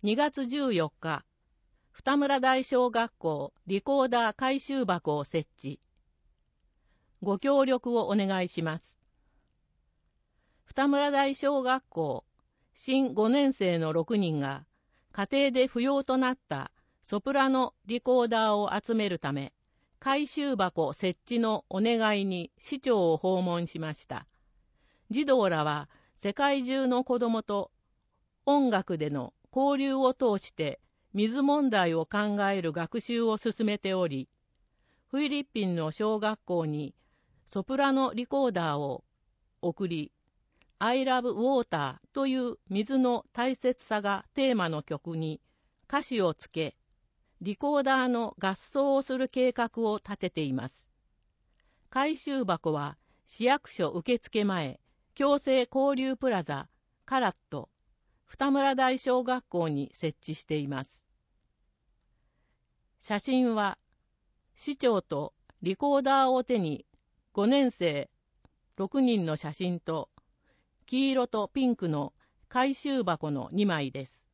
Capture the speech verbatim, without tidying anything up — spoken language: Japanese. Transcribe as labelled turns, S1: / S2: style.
S1: にがつじゅうよっか、二村台小学校リコーダー回収箱を設置。ご協力をお願いします。二村台小学校新ごねん生のろくにんが家庭で不要となったソプラノリコーダーを集めるため、回収箱設置のお願いに市長を訪問しました。児童らは世界中の子供と音楽での交流を通して水問題を考える学習を進めており、フィリピンの小学校にソプラノリコーダーを送り、I love water という水の大切さがテーマの曲に歌詞をつけ、リコーダーの合奏をする計画を立てています。回収箱は市役所受付前、共生交流プラザ、カラット、二村台小学校に設置しています。写真は、市長とリコーダーを手にごねん生ろくにんの写真と、黄色とピンクの回収箱のにまいです。